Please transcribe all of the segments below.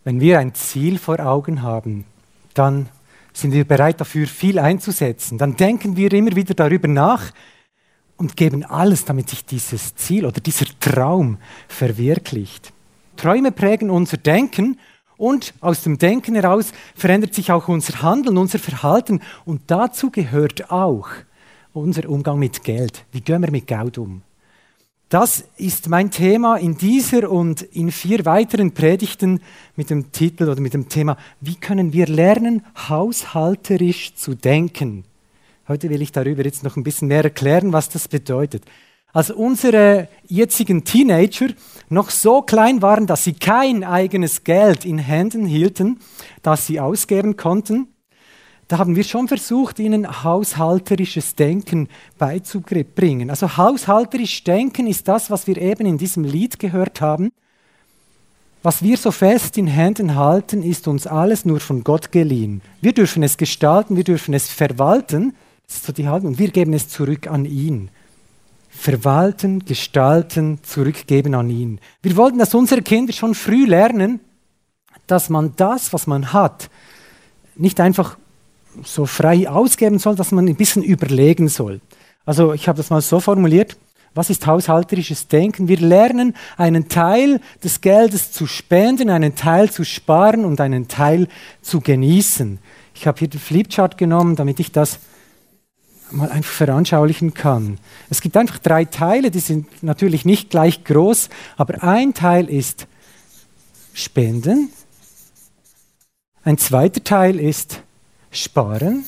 Wenn wir ein Ziel vor Augen haben, dann sind wir bereit dafür, viel einzusetzen. Dann denken wir immer wieder darüber nach und geben alles, damit sich dieses Ziel oder dieser Traum verwirklicht. Träume prägen unser Denken und aus dem Denken heraus verändert sich auch unser Handeln, unser Verhalten. Und dazu gehört auch unser Umgang mit Geld. Wie gehen wir mit Geld um? Das ist mein Thema in dieser und in 4 weiteren Predigten mit dem Titel oder mit dem Thema: Wie können wir lernen, haushalterisch zu denken? Heute will ich darüber jetzt noch ein bisschen mehr erklären, was das bedeutet. Als unsere jetzigen Teenager noch so klein waren, dass sie kein eigenes Geld in Händen hielten, das sie ausgeben konnten, da haben wir schon versucht, ihnen haushalterisches Denken beizubringen. Also haushalterisch denken ist das, was wir eben in diesem Lied gehört haben. Was wir so fest in Händen halten, ist uns alles nur von Gott geliehen. Wir dürfen es gestalten, wir dürfen es verwalten, das ist so die Haltung, und wir geben es zurück an ihn. Verwalten, gestalten, zurückgeben an ihn. Wir wollten, dass unsere Kinder schon früh lernen, dass man das, was man hat, nicht einfach so frei ausgeben soll, dass man ein bisschen überlegen soll. Also ich habe das mal so formuliert: Was ist haushalterisches Denken? Wir lernen, einen Teil des Geldes zu spenden, einen Teil zu sparen und einen Teil zu genießen. Ich habe hier den Flipchart genommen, damit ich das mal einfach veranschaulichen kann. Es gibt einfach 3 Teile, die sind natürlich nicht gleich groß, aber ein Teil ist Spenden, ein zweiter Teil ist Sparen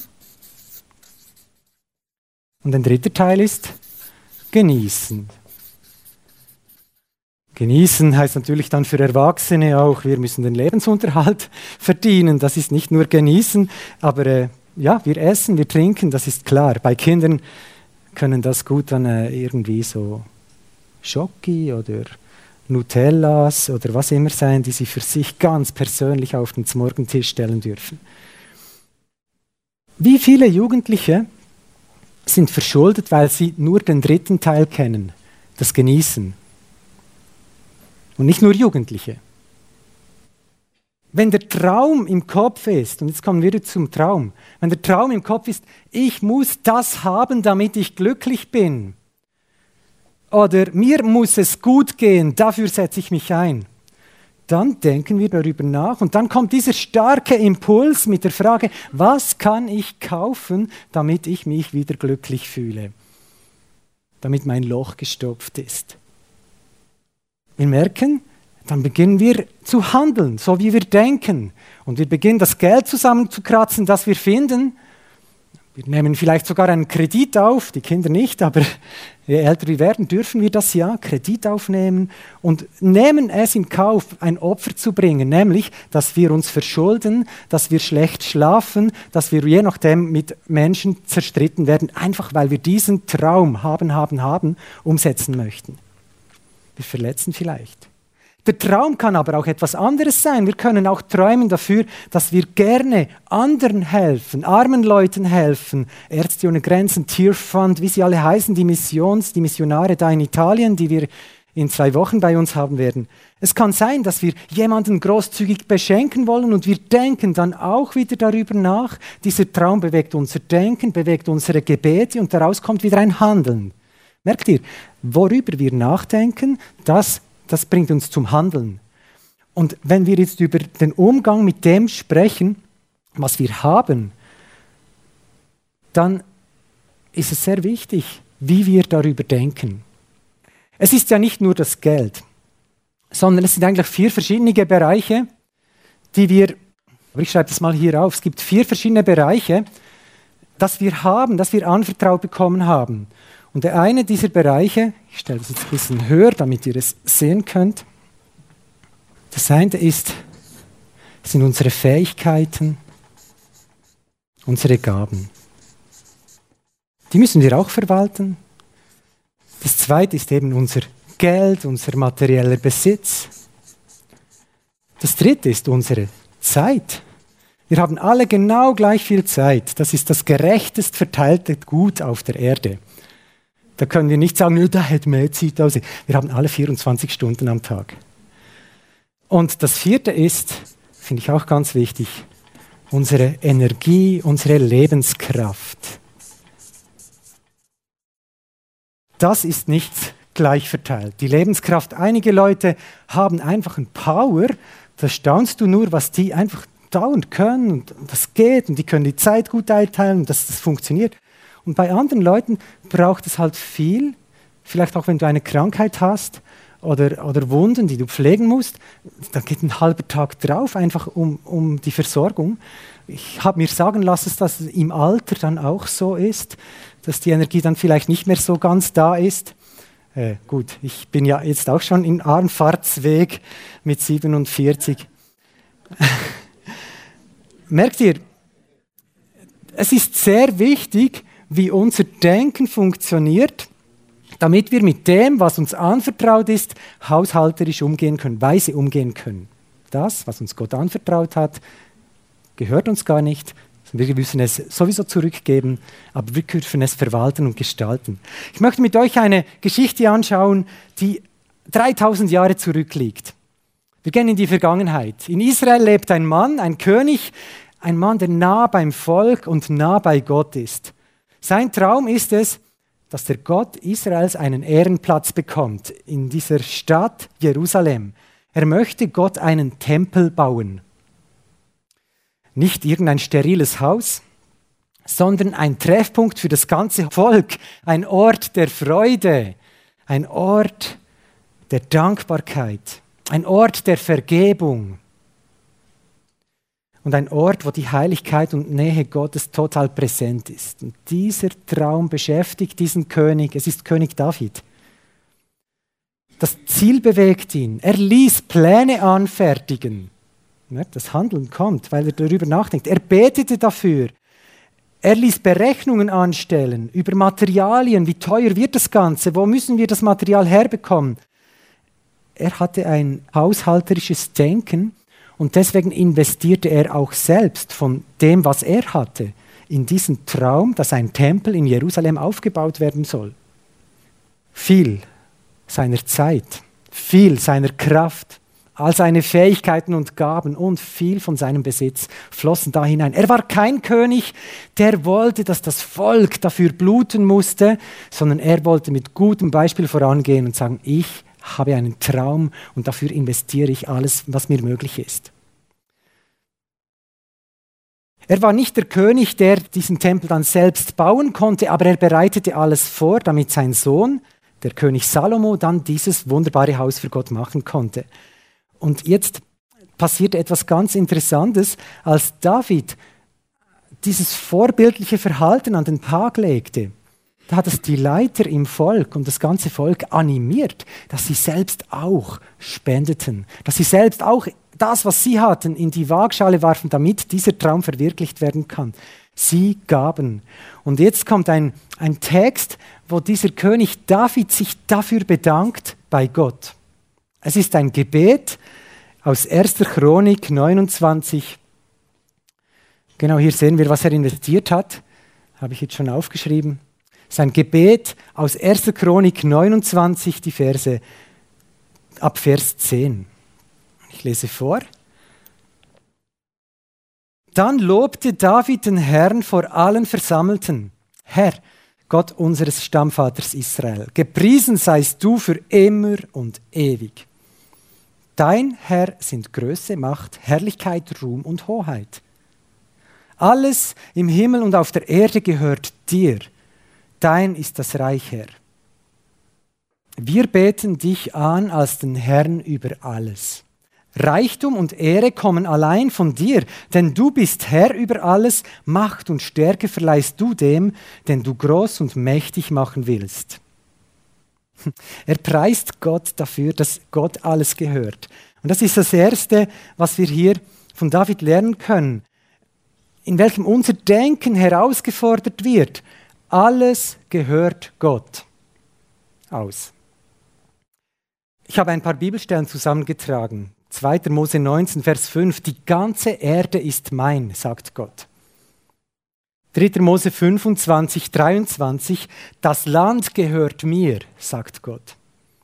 und ein dritter Teil ist Genießen. Genießen heißt natürlich dann für Erwachsene auch, wir müssen den Lebensunterhalt verdienen. Das ist nicht nur genießen, aber ja, wir essen, wir trinken, das ist klar. Bei Kindern können das gut dann irgendwie so Schoki oder Nutellas oder was immer sein, die sie für sich ganz persönlich auf den Morgentisch stellen dürfen. Wie viele Jugendliche sind verschuldet, weil sie nur den dritten Teil kennen, das Genießen? Und nicht nur Jugendliche. Wenn der Traum im Kopf ist, und jetzt kommen wir zum Traum, wenn der Traum im Kopf ist, ich muss das haben, damit ich glücklich bin, oder mir muss es gut gehen, dafür setze ich mich ein, dann denken wir darüber nach und dann kommt dieser starke Impuls mit der Frage, was kann ich kaufen, damit ich mich wieder glücklich fühle, damit mein Loch gestopft ist. Wir merken, dann beginnen wir zu handeln, so wie wir denken. Und wir beginnen das Geld zusammenzukratzen, das wir finden. Wir nehmen vielleicht sogar einen Kredit auf, die Kinder nicht, aber je älter wir werden, dürfen wir das ja, Kredit aufnehmen und nehmen es in Kauf, ein Opfer zu bringen, nämlich, dass wir uns verschulden, dass wir schlecht schlafen, dass wir je nachdem mit Menschen zerstritten werden, einfach weil wir diesen Traum haben, umsetzen möchten. Wir verletzen vielleicht. Der Traum kann aber auch etwas anderes sein. Wir können auch träumen dafür, dass wir gerne anderen helfen, armen Leuten helfen, Ärzte ohne Grenzen, Tearfund, wie sie alle heißen, die Missionare da in Italien, die wir in 2 Wochen bei uns haben werden. Es kann sein, dass wir jemanden großzügig beschenken wollen und wir denken dann auch wieder darüber nach. Dieser Traum bewegt unser Denken, bewegt unsere Gebete und daraus kommt wieder ein Handeln. Merkt ihr, worüber wir nachdenken, das bringt uns zum Handeln. Und wenn wir jetzt über den Umgang mit dem sprechen, was wir haben, dann ist es sehr wichtig, wie wir darüber denken. Es ist ja nicht nur das Geld, sondern es sind eigentlich 4 verschiedene Bereiche, die wir, aber ich schreibe das mal hier auf, es gibt 4 verschiedene Bereiche, dass wir haben, dass wir anvertraut bekommen haben. Und der eine dieser Bereiche, ich stelle das jetzt ein bisschen höher, damit ihr es sehen könnt. Das eine sind unsere Fähigkeiten, unsere Gaben. Die müssen wir auch verwalten. Das zweite ist eben unser Geld, unser materieller Besitz. Das dritte ist unsere Zeit. Wir haben alle genau gleich viel Zeit. Das ist das gerechtest verteilte Gut auf der Erde. Da können wir nicht sagen, da hat mehr Zeit als ich. Wir haben alle 24 Stunden am Tag. Und das vierte ist finde ich auch ganz wichtig, unsere Energie, unsere Lebenskraft. Das ist nicht gleich verteilt. Die Lebenskraft, einige Leute haben einfach einen Power, da staunst du nur, was die einfach dauernd können und das geht und die können die Zeit gut einteilen und das funktioniert. Und bei anderen Leuten braucht es halt viel, vielleicht auch wenn du eine Krankheit hast oder Wunden, die du pflegen musst, da geht ein halber Tag drauf, einfach um die Versorgung. Ich habe mir sagen lassen, dass das im Alter dann auch so ist, dass die Energie dann vielleicht nicht mehr so ganz da ist. Gut, ich bin ja jetzt auch schon im Armfahrtsweg mit 47. Merkt ihr, es ist sehr wichtig, wie unser Denken funktioniert, damit wir mit dem, was uns anvertraut ist, haushalterisch umgehen können, weise umgehen können. Das, was uns Gott anvertraut hat, gehört uns gar nicht. Wir müssen es sowieso zurückgeben, aber wir dürfen es verwalten und gestalten. Ich möchte mit euch eine Geschichte anschauen, die 3000 Jahre zurückliegt. Wir gehen in die Vergangenheit. In Israel lebt ein Mann, ein König, ein Mann, der nah beim Volk und nah bei Gott ist. Sein Traum ist es, dass der Gott Israels einen Ehrenplatz bekommt in dieser Stadt Jerusalem. Er möchte Gott einen Tempel bauen. Nicht irgendein steriles Haus, sondern ein Treffpunkt für das ganze Volk, ein Ort der Freude, ein Ort der Dankbarkeit, ein Ort der Vergebung und ein Ort, wo die Heiligkeit und Nähe Gottes total präsent ist. Und dieser Traum beschäftigt diesen König, es ist König David. Das Ziel bewegt ihn. Er ließ Pläne anfertigen. Das Handeln kommt, weil er darüber nachdenkt. Er betete dafür. Er ließ Berechnungen anstellen über Materialien. Wie teuer wird das Ganze? Wo müssen wir das Material herbekommen? Er hatte ein haushalterisches Denken und deswegen investierte er auch selbst von dem, was er hatte, in diesen Traum, dass ein Tempel in Jerusalem aufgebaut werden soll. Viel seiner Zeit, viel seiner Kraft, all seine Fähigkeiten und Gaben und viel von seinem Besitz flossen da hinein. Er war kein König, der wollte, dass das Volk dafür bluten musste, sondern er wollte mit gutem Beispiel vorangehen und sagen, ich habe einen Traum und dafür investiere ich alles, was mir möglich ist. Er war nicht der König, der diesen Tempel dann selbst bauen konnte, aber er bereitete alles vor, damit sein Sohn, der König Salomo, dann dieses wunderbare Haus für Gott machen konnte. Und jetzt passierte etwas ganz Interessantes, als David dieses vorbildliche Verhalten an den Tag legte. Da hat es die Leiter im Volk und das ganze Volk animiert, dass sie selbst auch spendeten, dass sie selbst auch das, was sie hatten, in die Waagschale warfen, damit dieser Traum verwirklicht werden kann. Sie gaben. Und jetzt kommt ein Text, wo dieser König David sich dafür bedankt bei Gott. Es ist ein Gebet aus 1. Chronik 29. Genau hier sehen wir, was er investiert hat. Habe ich jetzt schon aufgeschrieben. Es ist ein Gebet aus 1. Chronik 29, die Verse ab Vers 10. Ich lese vor. Dann lobte David den Herrn vor allen Versammelten. Herr, Gott unseres Stammvaters Israel, gepriesen seist du für immer und ewig. Dein Herr sind Größe, Macht, Herrlichkeit, Ruhm und Hoheit. Alles im Himmel und auf der Erde gehört dir. Dein ist das Reich, Herr. Wir beten dich an als den Herrn über alles. Reichtum und Ehre kommen allein von dir, denn du bist Herr über alles. Macht und Stärke verleihst du dem, den du groß und mächtig machen willst. Er preist Gott dafür, dass Gott alles gehört. Und das ist das Erste, was wir hier von David lernen können, in welchem unser Denken herausgefordert wird. Alles gehört Gott. Aus. Ich habe ein paar Bibelstellen zusammengetragen. 2. Mose 19, Vers 5. Die ganze Erde ist mein, sagt Gott. 3. Mose 25, 23, das Land gehört mir, sagt Gott.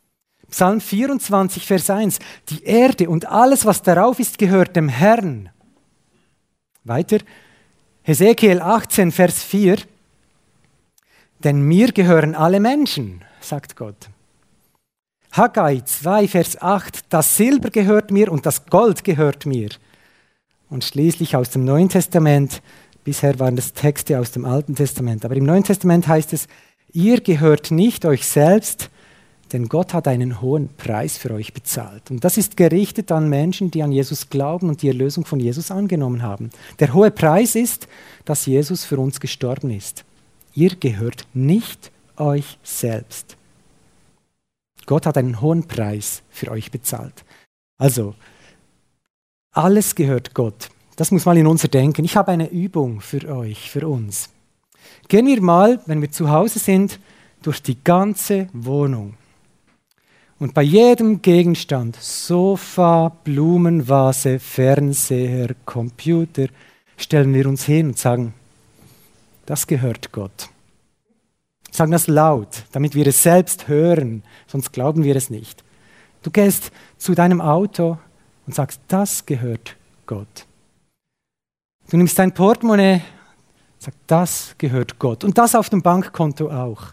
Psalm 24, Vers 1. Die Erde und alles, was darauf ist, gehört dem Herrn. Weiter. Hesekiel 18, Vers 4. Denn mir gehören alle Menschen, sagt Gott. Haggai 2, Vers 8. Das Silber gehört mir und das Gold gehört mir. Und schließlich aus dem Neuen Testament, bisher waren das Texte aus dem Alten Testament, aber im Neuen Testament heißt es, ihr gehört nicht euch selbst, denn Gott hat einen hohen Preis für euch bezahlt. Und das ist gerichtet an Menschen, die an Jesus glauben und die Erlösung von Jesus angenommen haben. Der hohe Preis ist, dass Jesus für uns gestorben ist. Ihr gehört nicht euch selbst. Gott hat einen hohen Preis für euch bezahlt. Also, alles gehört Gott. Das muss mal in unser Denken. Ich habe eine Übung für euch, für uns. Gehen wir mal, wenn wir zu Hause sind, durch die ganze Wohnung. Und bei jedem Gegenstand, Sofa, Blumenvase, Fernseher, Computer, stellen wir uns hin und sagen, das gehört Gott. Sagen das laut, damit wir es selbst hören, sonst glauben wir es nicht. Du gehst zu deinem Auto und sagst, das gehört Gott. Du nimmst dein Portemonnaie, sagst, das gehört Gott. Und das auf dem Bankkonto auch.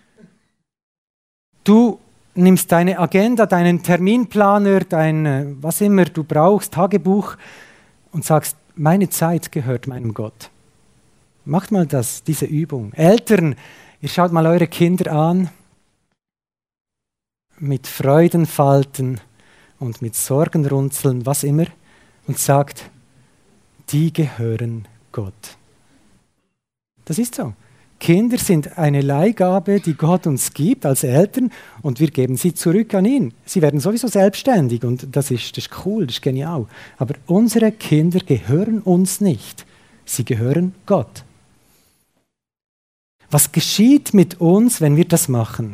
Du nimmst deine Agenda, deinen Terminplaner, dein was immer du brauchst, Tagebuch und sagst, meine Zeit gehört meinem Gott. Macht mal diese Übung. Eltern, ihr schaut mal eure Kinder an mit Freudenfalten und mit Sorgenrunzeln, was immer, und sagt, die gehören Gott. Das ist so. Kinder sind eine Leihgabe, die Gott uns gibt als Eltern und wir geben sie zurück an ihn. Sie werden sowieso selbstständig und das ist cool, das ist genial. Aber unsere Kinder gehören uns nicht. Sie gehören Gott. Was geschieht mit uns, wenn wir das machen?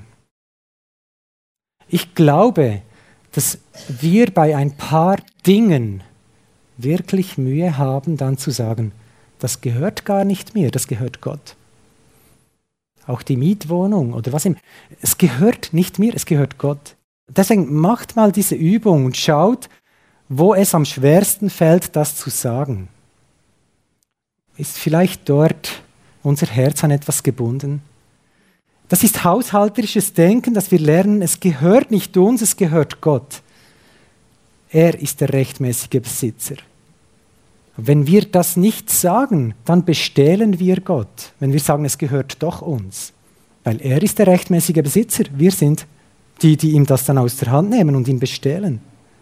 Ich glaube, dass wir bei ein paar Dingen wirklich Mühe haben, dann zu sagen, das gehört gar nicht mir, das gehört Gott. Auch die Mietwohnung oder was immer. Es gehört nicht mir, es gehört Gott. Deswegen macht mal diese Übung und schaut, wo es am schwersten fällt, das zu sagen. Ist vielleicht dort unser Herz an etwas gebunden? Das ist haushalterisches Denken, dass wir lernen, es gehört nicht uns, es gehört Gott. Er ist der rechtmäßige Besitzer. Wenn wir das nicht sagen, dann bestehlen wir Gott. Wenn wir sagen, es gehört doch uns. Weil er ist der rechtmäßige Besitzer. Wir sind die, die ihm das dann aus der Hand nehmen und ihn bestehlen.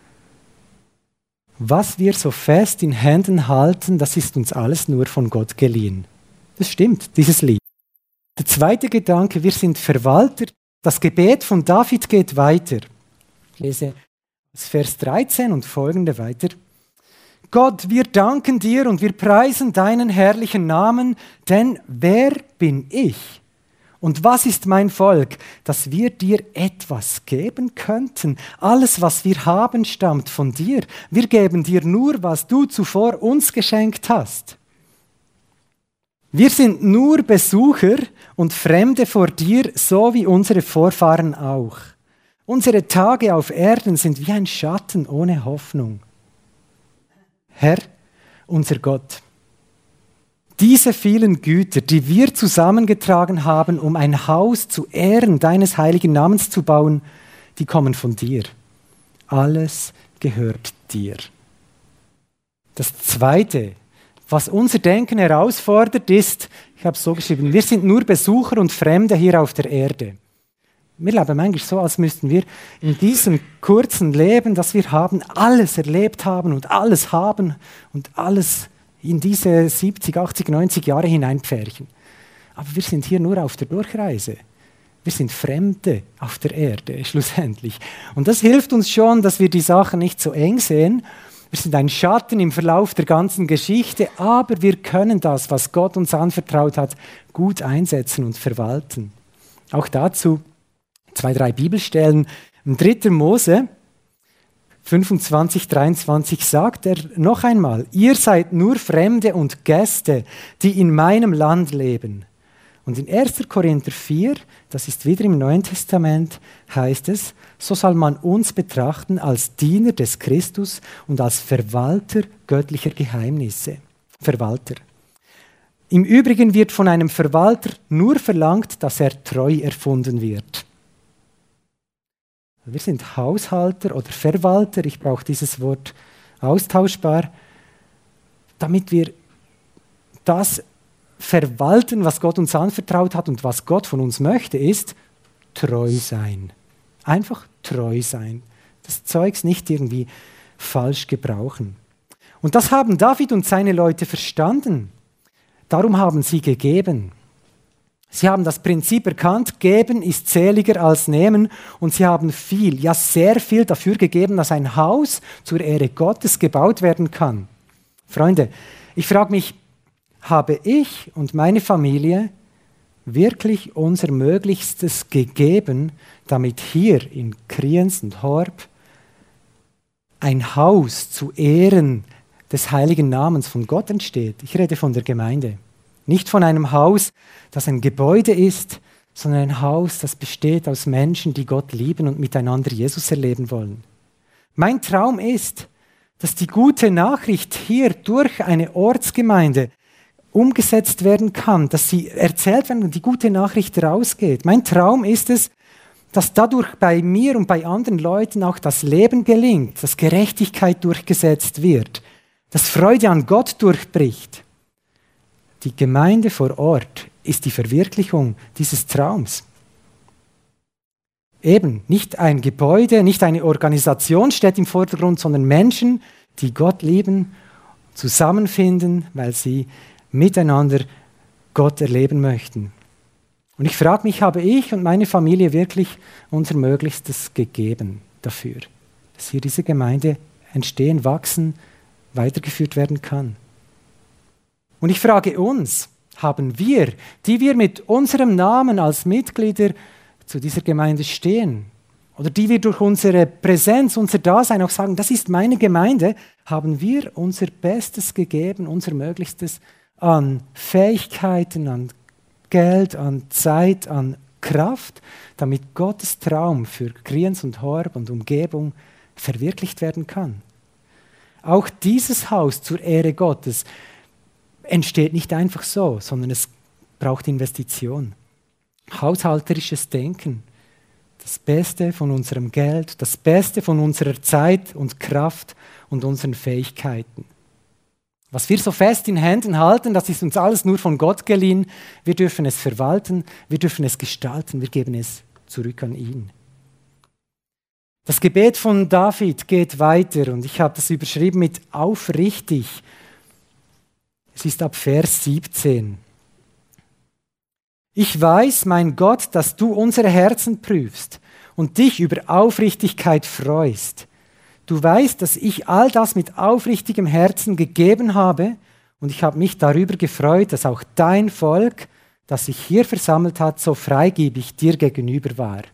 Was wir so fest in Händen halten, das ist uns alles nur von Gott geliehen. Das stimmt, dieses Lied. Der zweite Gedanke, wir sind Verwalter. Das Gebet von David geht weiter. Ich lese Vers 13 und folgende weiter. Gott, wir danken dir und wir preisen deinen herrlichen Namen, denn wer bin ich und was ist mein Volk, dass wir dir etwas geben könnten? Alles, was wir haben, stammt von dir. Wir geben dir nur, was du zuvor uns geschenkt hast. Wir sind nur Besucher und Fremde vor dir, so wie unsere Vorfahren auch. Unsere Tage auf Erden sind wie ein Schatten ohne Hoffnung. Herr, unser Gott, diese vielen Güter, die wir zusammengetragen haben, um ein Haus zu Ehren deines heiligen Namens zu bauen, die kommen von dir. Alles gehört dir. Das Zweite, was unser Denken herausfordert, ist, ich habe es so geschrieben, wir sind nur Besucher und Fremde hier auf der Erde. Wir leben manchmal so, als müssten wir in diesem kurzen Leben, das wir haben, alles erlebt haben und alles in diese 70, 80, 90 Jahre hineinpferchen. Aber wir sind hier nur auf der Durchreise. Wir sind Fremde auf der Erde, schlussendlich. Und das hilft uns schon, dass wir die Sachen nicht so eng sehen. Wir sind ein Schatten im Verlauf der ganzen Geschichte, aber wir können das, was Gott uns anvertraut hat, gut einsetzen und verwalten. Auch dazu 2, 3 Bibelstellen. Im 3. Mose 25, 23 sagt er noch einmal, ihr seid nur Fremde und Gäste, die in meinem Land leben. Und in 1. Korinther 4, das ist wieder im Neuen Testament, heißt es, so soll man uns betrachten als Diener des Christus und als Verwalter göttlicher Geheimnisse. Verwalter. Im Übrigen wird von einem Verwalter nur verlangt, dass er treu erfunden wird. Wir sind Haushalter oder Verwalter, ich brauche dieses Wort austauschbar, damit wir das verwalten, was Gott uns anvertraut hat und was Gott von uns möchte, ist treu sein. Einfach treu sein. Das Zeugs nicht irgendwie falsch gebrauchen. Und das haben David und seine Leute verstanden. Darum haben sie gegeben. Sie haben das Prinzip erkannt, geben ist seliger als nehmen, und sie haben viel, ja sehr viel dafür gegeben, dass ein Haus zur Ehre Gottes gebaut werden kann. Freunde, ich frage mich, habe ich und meine Familie wirklich unser Möglichstes gegeben, damit hier in Kriens und Horb ein Haus zu Ehren des heiligen Namens von Gott entsteht? Ich rede von der Gemeinde. Nicht von einem Haus, das ein Gebäude ist, sondern ein Haus, das besteht aus Menschen, die Gott lieben und miteinander Jesus erleben wollen. Mein Traum ist, dass die gute Nachricht hier durch eine Ortsgemeinde umgesetzt werden kann, dass sie erzählt werden und die gute Nachricht rausgeht. Mein Traum ist es, dass dadurch bei mir und bei anderen Leuten auch das Leben gelingt, dass Gerechtigkeit durchgesetzt wird, dass Freude an Gott durchbricht. Die Gemeinde vor Ort ist die Verwirklichung dieses Traums. Eben, nicht ein Gebäude, nicht eine Organisation steht im Vordergrund, sondern Menschen, die Gott lieben, zusammenfinden, weil sie miteinander Gott erleben möchten. Und ich frage mich, habe ich und meine Familie wirklich unser Möglichstes gegeben dafür, dass hier diese Gemeinde entstehen, wachsen, weitergeführt werden kann? Und ich frage uns, haben wir, die wir mit unserem Namen als Mitglieder zu dieser Gemeinde stehen, oder die wir durch unsere Präsenz, unser Dasein auch sagen, das ist meine Gemeinde, haben wir unser Bestes gegeben, unser Möglichstes an Fähigkeiten, an Geld, an Zeit, an Kraft, damit Gottes Traum für Kriens und Horb und Umgebung verwirklicht werden kann. Auch dieses Haus zur Ehre Gottes entsteht nicht einfach so, sondern es braucht Investition. Haushalterisches Denken, das Beste von unserem Geld, das Beste von unserer Zeit und Kraft und unseren Fähigkeiten. Was wir so fest in Händen halten, das ist uns alles nur von Gott geliehen. Wir dürfen es verwalten, wir dürfen es gestalten, wir geben es zurück an ihn. Das Gebet von David geht weiter und ich habe das überschrieben mit aufrichtig. Es ist ab Vers 17. Ich weiß, mein Gott, dass du unsere Herzen prüfst und dich über Aufrichtigkeit freust. Du weißt, dass ich all das mit aufrichtigem Herzen gegeben habe und ich habe mich darüber gefreut, dass auch dein Volk, das sich hier versammelt hat, so freigebig dir gegenüber war.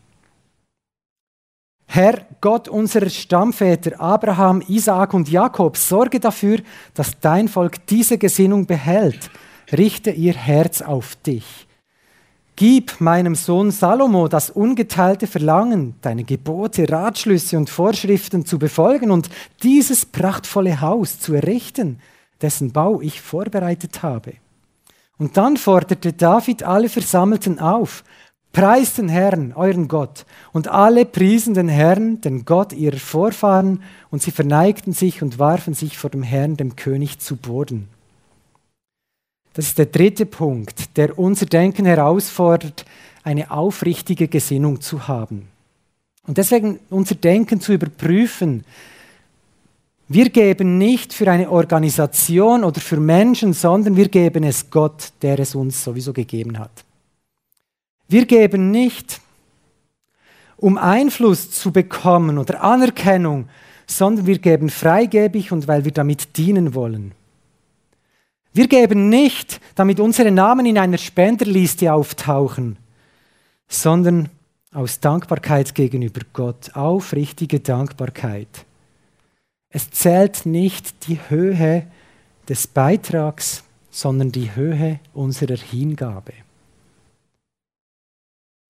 Herr, Gott unserer Stammväter Abraham, Isaak und Jakob, sorge dafür, dass dein Volk diese Gesinnung behält. Richte ihr Herz auf dich. Gib meinem Sohn Salomo das ungeteilte Verlangen, deine Gebote, Ratschlüsse und Vorschriften zu befolgen und dieses prachtvolle Haus zu errichten, dessen Bau ich vorbereitet habe. Und dann forderte David alle Versammelten auf: Preist den Herrn, euren Gott. Und alle priesen den Herrn, den Gott ihrer Vorfahren, und sie verneigten sich und warfen sich vor dem Herrn, dem König, zu Boden. Das ist der dritte Punkt, der unser Denken herausfordert, eine aufrichtige Gesinnung zu haben. Und deswegen unser Denken zu überprüfen. Wir geben nicht für eine Organisation oder für Menschen, sondern wir geben es Gott, der es uns sowieso gegeben hat. Wir geben nicht, um Einfluss zu bekommen oder Anerkennung, sondern wir geben freigebig und weil wir damit dienen wollen. Wir geben nicht, damit unsere Namen in einer Spenderliste auftauchen, sondern aus Dankbarkeit gegenüber Gott, aufrichtige Dankbarkeit. Es zählt nicht die Höhe des Beitrags, sondern die Höhe unserer Hingabe.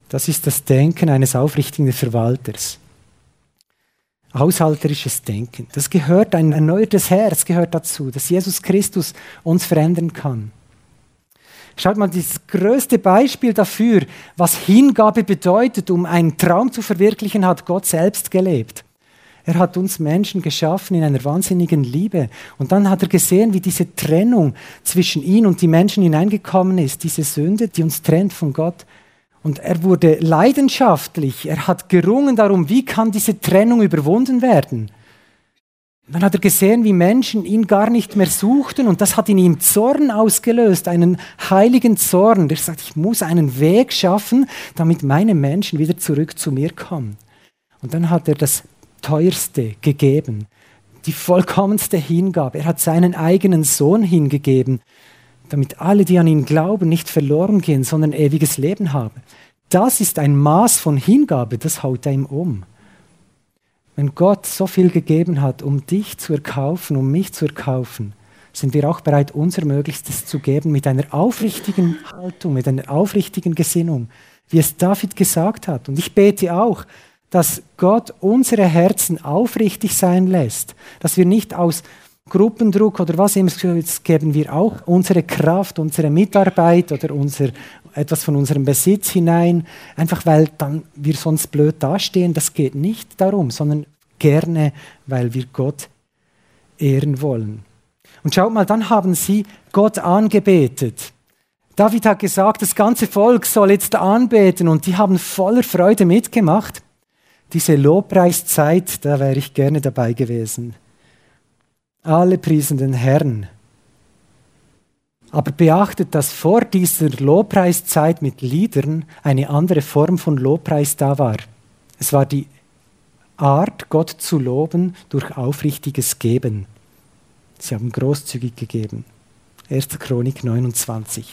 Das ist das Denken eines aufrichtigen Verwalters. Haushalterisches Denken. Das gehört, ein erneuertes Herz gehört dazu, dass Jesus Christus uns verändern kann. Schaut mal, das größte Beispiel dafür, was Hingabe bedeutet, um einen Traum zu verwirklichen, hat Gott selbst gelebt. Er hat uns Menschen geschaffen in einer wahnsinnigen Liebe. Und dann hat er gesehen, wie diese Trennung zwischen ihn und die Menschen hineingekommen ist, diese Sünde, die uns trennt von Gott. Und er wurde leidenschaftlich, er hat gerungen darum, wie kann diese Trennung überwunden werden. Dann hat er gesehen, wie Menschen ihn gar nicht mehr suchten und das hat in ihm Zorn ausgelöst, einen heiligen Zorn. Der sagt, ich muss einen Weg schaffen, damit meine Menschen wieder zurück zu mir kommen. Und dann hat er das Teuerste gegeben, die vollkommenste Hingabe. Er hat seinen eigenen Sohn hingegeben, damit alle, die an ihn glauben, nicht verloren gehen, sondern ewiges Leben haben. Das ist ein Maß von Hingabe, das haut ihm um. Wenn Gott so viel gegeben hat, um dich zu erkaufen, um mich zu erkaufen, sind wir auch bereit, unser Möglichstes zu geben mit einer aufrichtigen Haltung, mit einer aufrichtigen Gesinnung, wie es David gesagt hat. Und ich bete auch, dass Gott unsere Herzen aufrichtig sein lässt, dass wir nicht aus Gruppendruck oder was immer, jetzt geben wir auch unsere Kraft, unsere Mitarbeit oder etwas von unserem Besitz hinein, einfach weil dann wir sonst blöd dastehen. Das geht nicht darum, sondern gerne, weil wir Gott ehren wollen. Und schaut mal, dann haben sie Gott angebetet. David hat gesagt, das ganze Volk soll jetzt anbeten und die haben voller Freude mitgemacht. Diese Lobpreiszeit, da wäre ich gerne dabei gewesen. Alle priesen den Herrn. Aber beachtet, dass vor dieser Lobpreiszeit mit Liedern eine andere Form von Lobpreis da war. Es war die Art, Gott zu loben durch aufrichtiges Geben. Sie haben großzügig gegeben. 1. Chronik 29.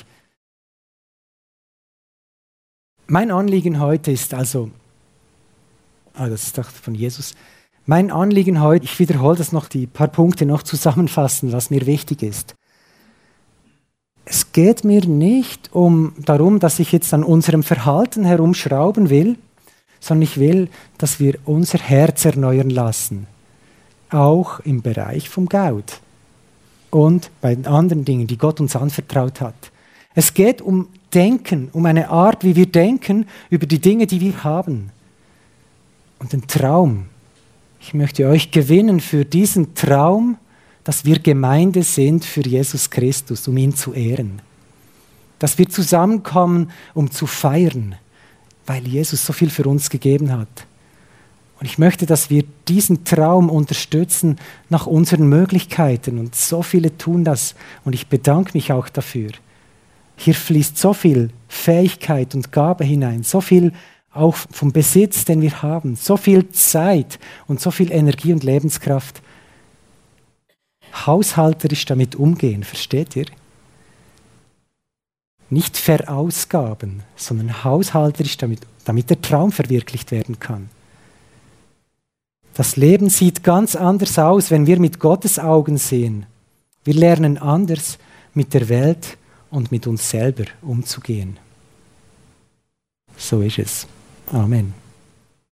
Mein Anliegen heute ist also, das ist doch von Jesus. Mein Anliegen heute, ich wiederhole das noch, die paar Punkte noch zusammenfassen, was mir wichtig ist. Es geht mir nicht darum, dass ich jetzt an unserem Verhalten herumschrauben will, sondern ich will, dass wir unser Herz erneuern lassen. Auch im Bereich vom Gaud und bei den anderen Dingen, die Gott uns anvertraut hat. Es geht um Denken, um eine Art, wie wir denken über die Dinge, die wir haben. Und den Traum. Ich möchte euch gewinnen für diesen Traum, dass wir Gemeinde sind für Jesus Christus, um ihn zu ehren. Dass wir zusammenkommen, um zu feiern, weil Jesus so viel für uns gegeben hat. Und ich möchte, dass wir diesen Traum unterstützen nach unseren Möglichkeiten. Und so viele tun das. Und ich bedanke mich auch dafür. Hier fließt so viel Fähigkeit und Gabe hinein, so viel auch vom Besitz, den wir haben, so viel Zeit und so viel Energie und Lebenskraft. Haushalterisch damit umgehen, versteht ihr? Nicht verausgaben, sondern haushalterisch damit der Traum verwirklicht werden kann. Das Leben sieht ganz anders aus, wenn wir mit Gottes Augen sehen. Wir lernen anders, mit der Welt und mit uns selber umzugehen. So ist es. Amen.